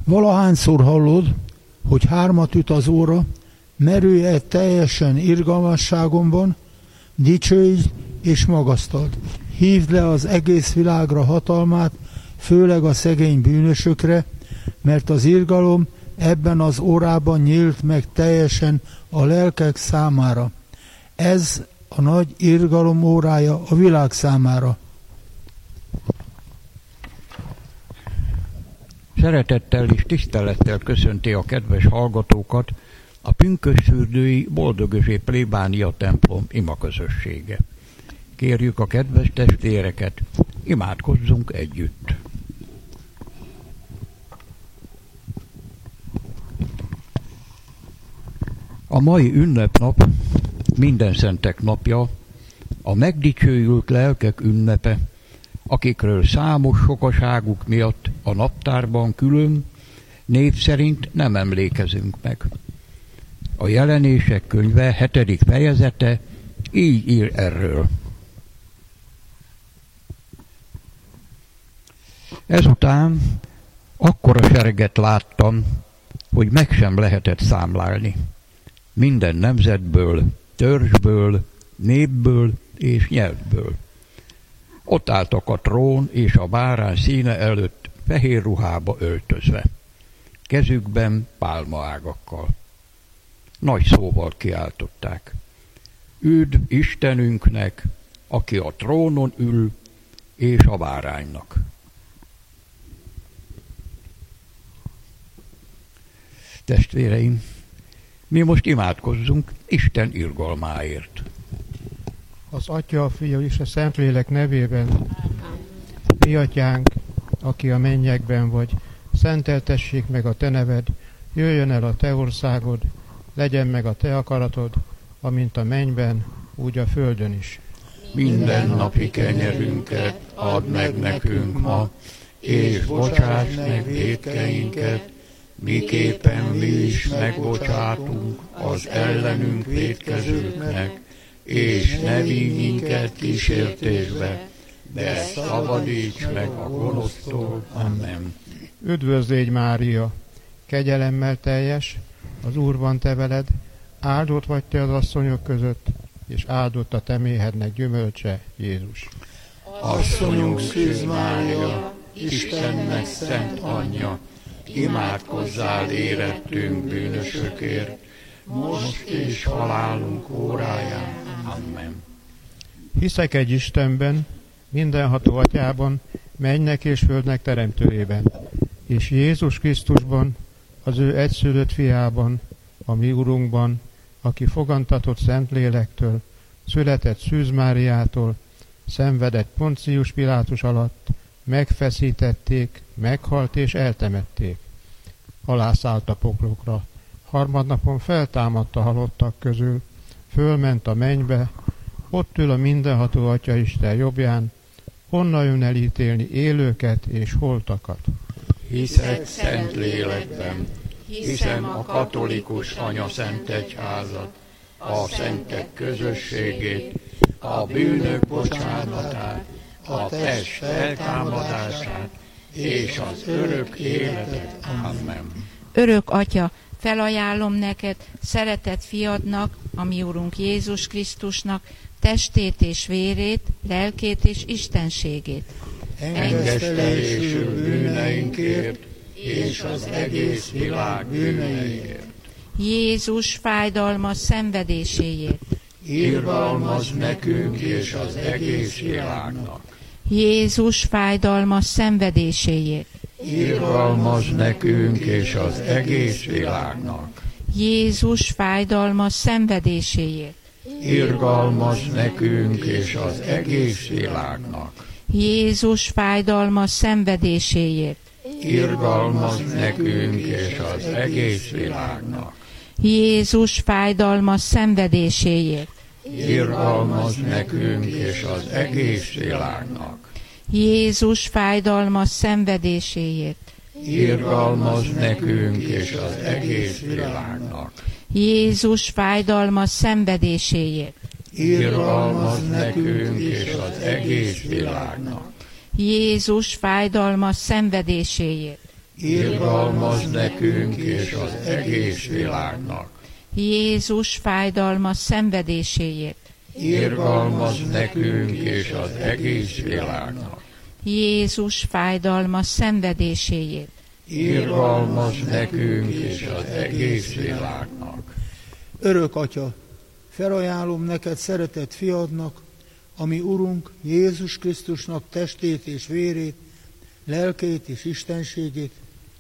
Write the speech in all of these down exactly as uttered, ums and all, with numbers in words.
Valahányszor hallod, hogy hármat üt az óra, merülj teljesen irgalmasságomban, dicsőítsd és magasztald. Hívd le az egész világra hatalmát, főleg a szegény bűnösökre, mert az irgalom ebben az órában nyílt meg teljesen a lelkek számára. Ez a nagy irgalom órája a világ számára. Szeretettel és tisztelettel köszönti a kedves hallgatókat a pünkösdfürdői Boldogözsé plébánia templom imaközössége. Kérjük a kedves testvéreket, imádkozzunk együtt. A mai ünnepnap, minden szentek napja, a megdicsőült lelkek ünnepe, akikről számos sokaságuk miatt a naptárban külön név szerint nem emlékezünk meg. A Jelenések könyve hetedik fejezete így ír erről. Ezután akkora sereget láttam, hogy meg sem lehetett számlálni. Minden nemzetből, törzsből, népből és nyelvből. Ott álltak a trón és a bárány színe előtt fehér ruhába öltözve, kezükben pálmaágakkal. Nagy szóval kiáltották: üdv Istenünknek, aki a trónon ül, és a báránynak. Testvéreim, mi most imádkozzunk Isten irgalmáért. Az Atya, a Fia és a Szentlélek nevében. Mi Atyánk, aki a mennyekben vagy, szenteltessék meg a Te neved, jöjjön el a Te országod, legyen meg a Te akaratod, amint a mennyben, úgy a földön is. Minden napi kenyerünket add meg nekünk ma, és bocsáss meg vétkeinket, miképpen mi is megbocsátunk az ellenünk vétkezőknek, és ne vigy minket kísértésbe, de szabadíts meg a gonosztól. Amen. Üdvözlégy Mária, kegyelemmel teljes, az Úr van te veled, áldott vagy te az asszonyok között, és áldott a te méhednek gyümölcse, Jézus. Asszonyunk Szűz Mária, Istennek szent anyja, imádkozzál érettünk bűnösökért, most és halálunk óráján. Amen. Hiszek egy Istenben, mindenható Atyában, mennynek és földnek teremtőjében, és Jézus Krisztusban, az ő egyszülött fiában, a mi Urunkban, aki fogantatott Szentlélektől, született Szűz Máriától, szenvedett Poncius Pilátus alatt, megfeszítették, meghalt és eltemették. Alászállt a poklokra, harmadnapon feltámadt a halottak közül, fölment a mennybe, ott ül a mindenható Atya Isten jobbján, onnan jön elítélni élőket és holtakat. Hiszek szent lélekben, hiszem a katolikus anya-szent egyházat, a szentek közösségét, a bűnök bocsánatát, a test feltámadását és az örök életet. Amen. Örök Atya, felajánlom neked szeretett fiadnak, a mi Urunk Jézus Krisztusnak, testét és vérét, lelkét és istenségét. Engesztelésül bűneinkért és az egész világ bűneiért. Jézus fájdalmas szenvedéséért. Irgalmaz nekünk és az egész világnak. Jézus fájdalmas szenvedéséért. Irgalmaz nekünk és az egész világnak. Jézus fájdalmas szenvedéséért. Irgalmaz nekünk és az egész világnak. Jézus fájdalmas szenvedéséért. Irgalmaz nekünk és az egész világnak. Jézus fájdalmas szenvedéséért. Irgalmaz nekünk és az egész világnak. Jézus fájdalmas szenvedéséért. Irgalmaz nekünk és az egész világnak. Jézus fájdalmas szenvedéséért. Irgalmaz nekünk és az egész világnak. Jézus fájdalmas szenvedéséért. irgalmazz nekünk és az egész világnak. Jézus fájdalmas szenvedéséért, Irgalmazz nekünk és az egész világnak. Jézus fájdalmas szenvedéséért, Irgalmazz nekünk és az egész világnak. Örök Atya, felajánlom neked szeretett fiadnak, ami Urunk Jézus Krisztusnak testét és vérét, lelkét és istenségét,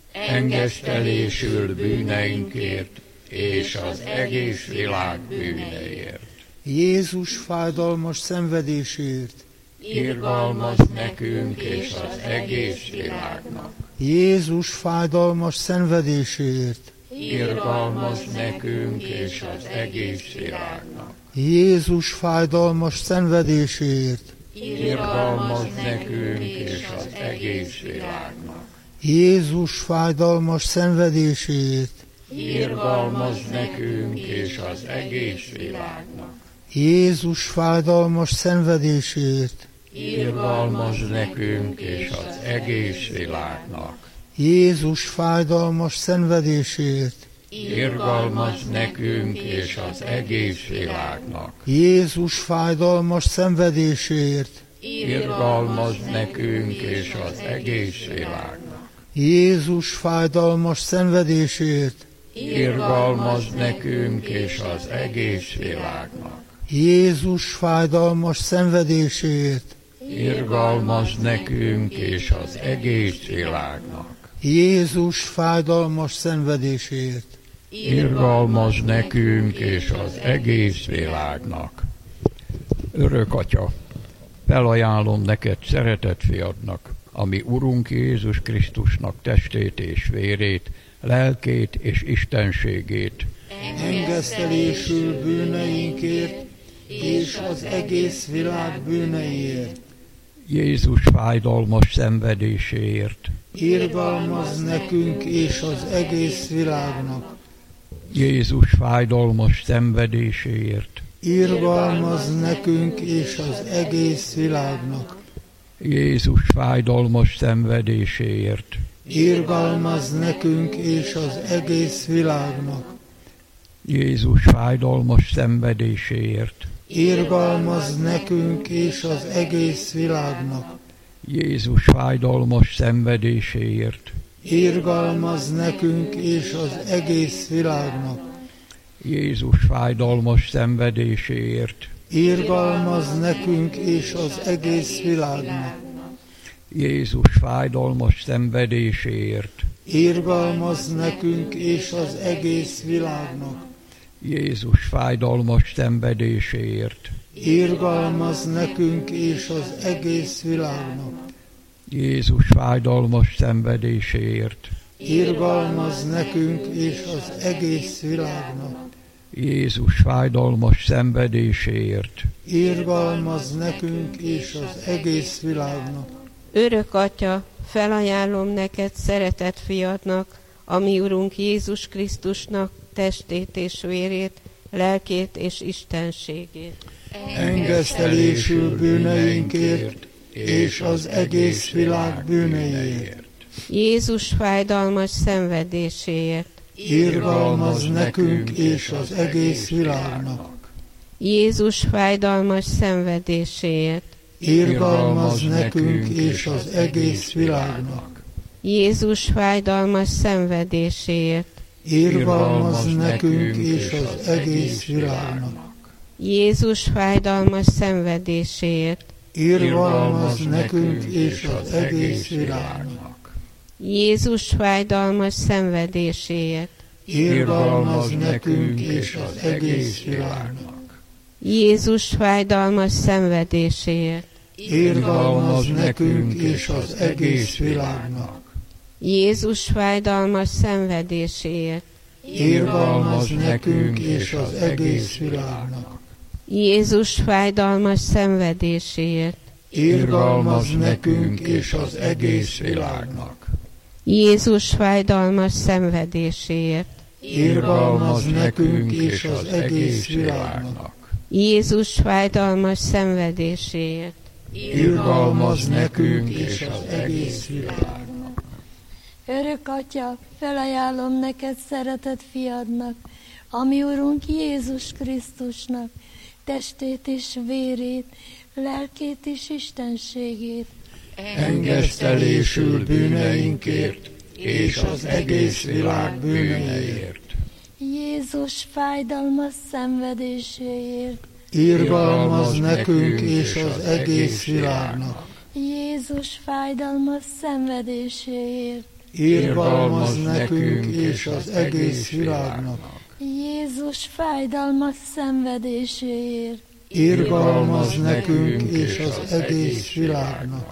Engesztelésül bűneinkért és az egész világ bűneiért. Jézus fájdalmas szenvedéséért, Irgalmazz nekünk és az egész világnak. Jézus fájdalmas szenvedéséért, Irgalmazz nekünk és az egész világnak. Jézus fájdalmas szenvedéséért, Irgalmazz nekünk és az egész világnak. Jézus fájdalmas szenvedéséért, Irgalmazz nekünk és az egész világnak. Jézus fájdalmas szenvedéséért, Irgalmazz nekünk és az egész világnak. Jézus fájdalmas szenvedéséért, Irgalmazz nekünk és az egész világnak. Jézus fájdalmas szenvedéséért, Irgalmazz nekünk és az egész világnak. Jézus fájdalmas szenvedéséért, Irgalmazz nekünk és az egész világnak. Jézus fájdalmas szenvedéséért, Irgalmazz nekünk és az egész világnak. Jézus fájdalmas szenvedéséért, Irgalmazz nekünk és az egész világnak. Örök Atya, felajánlom neked szeretett fiadnak, ami Urunk Jézus Krisztusnak testét és vérét, lelkét és istenségét, engesztelésül bűneinkért és az egész világ bűneiért, Jézus fájdalmas szenvedéséért, irgalmazz nekünk és az egész világnak, Jézus fájdalmas szenvedéséért, irgalmazz nekünk és az egész világnak, Jézus fájdalmas szenvedéséért, irgalmazz nekünk és az egész világnak, Jézus fájdalmas szenvedéséért, irgalmazz nekünk és az egész világnak, Jézus fájdalmas szenvedéséért, irgalmazz nekünk és az egész világnak, Jézus fájdalmas szenvedéséért, irgalmazz nekünk és az egész világnak, Jézus fájdalmas szenvedéséért, irgalmazz nekünk és az egész világnak, Jézus fájdalmas szenvedéséért, irgalmazz nekünk és az egész világnak, Jézus fájdalmas szenvedéséért, irgalmazz nekünk és az egész világnak, Jézus fájdalmas szenvedéséért, irgalmazz nekünk és az egész világnak. Örök Atya, felajánlom neked szeretett fiadnak, ami Urunk Jézus Krisztusnak testét és vérét, lelkét és istenségét, Engesztelésül bűneinkért és az egész világ bűneiért, Jézus fájdalmas szenvedéséért, irgalmazz nekünk és az egész világnak, Jézus fájdalmas szenvedéséért, irgalmazz nekünk és az egész világnak, Jézus fájdalmas szenvedéséért, irgalmazz nekünk és az egész világnak, Jézus fájdalmas szenvedéséért, irgalmazz nekünk és az egész világnak, Jézus fájdalmas szenvedéséért, irgalmazz nekünk és az egész világnak, Jézus fájdalmas szenvedéséért, irgalmazz nekünk és az egész világnak, Jézus fájdalmas szenvedéséért, irgalmazz nekünk és az egész világnak, Jézus fájdalmas szenvedéséért, irgalmazz nekünk és az egész világnak, Jézus fájdalmas szenvedéséért, irgalmazz nekünk és az egész világnak, Jézus fájdalmas szenvedéséért, irgalmazz nekünk és az egész világnak. Örök Atya, felajánlom neked szeretett fiadnak, a mi Urunk Jézus Krisztusnak, testét és vérét, lelkét és istenségét. Engesztelésül bűneinkért, és az egész világ bűneiért. Jézus fájdalmas szenvedéséért. Irgalmaz nekünk és az egész világnak. Jézus fájdalmas szenvedéséért. Irgalmaz nekünk és az egész világnak. Jézus fájdalmas szenvedéséért. Irgalmaz nekünk és az egész világnak.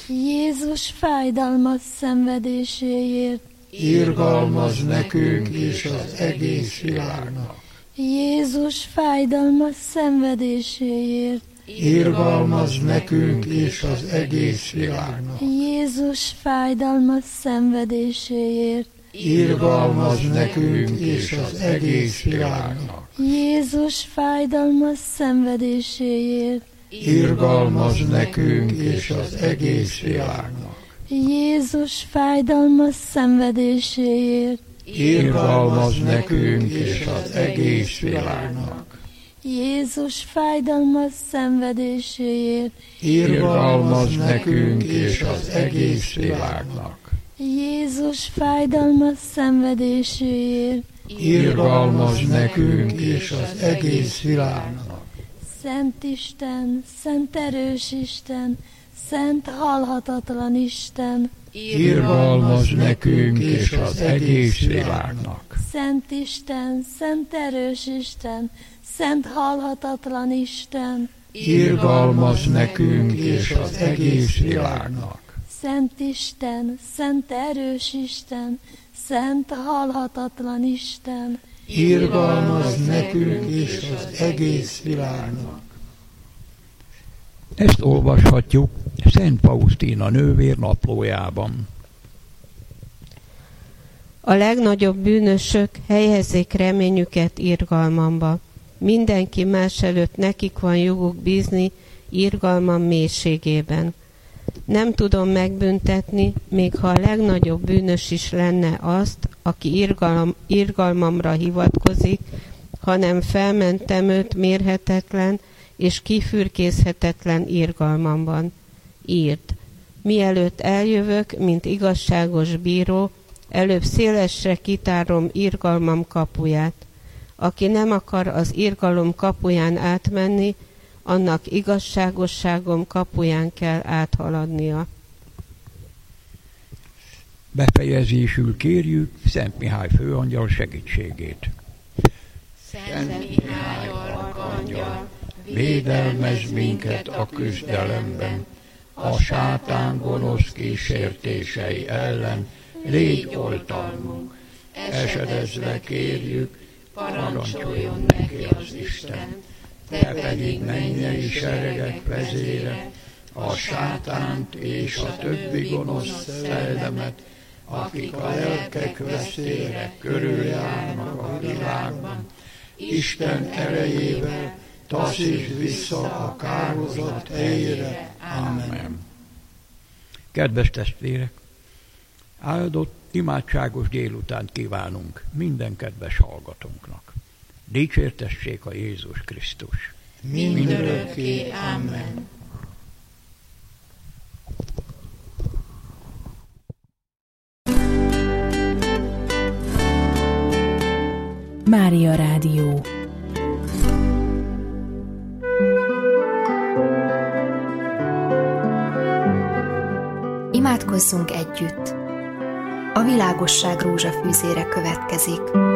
Jézus fájdalmas szenvedéséért. Irgalmaz nekünk és az egész világnak. Jézus fájdalmas szenvedéséért. Irgalmaz nekünk és az egész világnak. Jézus fájdalmas szenvedéséért. Irgalmaz nekünk és az egész világnak. Jézus fájdalmas szenvedéséért. Irgalmaz nekünk és az egész világnak. Jézus fájdalmas szenvedéséért. Irgalmaz nekünk és az egész világnak. Jézus fájdalmas szenvedéséért. Irgalmaz nekünk és az egész világnak. Jézus fájdalmas szenvedéséért. Irgalmaz nekünk és az egész világnak. Szent Isten, szent erős Isten, szent halhatatlan Isten. Irgalmaz nekünk és az egész világnak. Szent Isten, szent erős Isten, szent halhatatlan Isten. Irgalmaz nekünk és az egész világnak. Szent Isten, szent erős Isten, szent halhatatlan Isten. Irgalmaz nekünk és az egész világnak. Ezt olvashatjuk Szent Faustína nővér naplójában. A legnagyobb bűnösök helyezzék reményüket irgalmamba. Mindenki más előtt nekik van joguk bízni irgalmam mélységében. Nem tudom megbüntetni, még ha a legnagyobb bűnös is lenne azt, aki irgalom, irgalmamra hivatkozik, hanem felmentem őt mérhetetlen és kifürkészhetetlen irgalmamban. Írd, mielőtt eljövök, mint igazságos bíró, előbb szélesre kitárom irgalmam kapuját. Aki nem akar az irgalom kapuján átmenni, annak igazságosságom kapuján kell áthaladnia. Befejezésül kérjük Szent Mihály főangyal segítségét. Szent Mihály arkangyal, Védelmezz minket a küzdelemben, a sátán gonosz kísértései ellen, légy oltalmunk. Esedezve kérjük, parancsoljon neki az Isten, te pedig mennyei seregek vezére, a sátánt és a többi gonosz szellemet, akik a lelkek veszélyre körüljárnak a világban, Isten erejével taszítsd vissza a kárhozat helyére. Amen. Kedves testvérek, áldott, imádságos délutánt kívánunk minden kedves hallgatónknak. Dicsértessék a Jézus Krisztus. Mindörökké. Amen. Mária Rádió. Imádkozzunk együtt! A világosság rózsafűzére következik.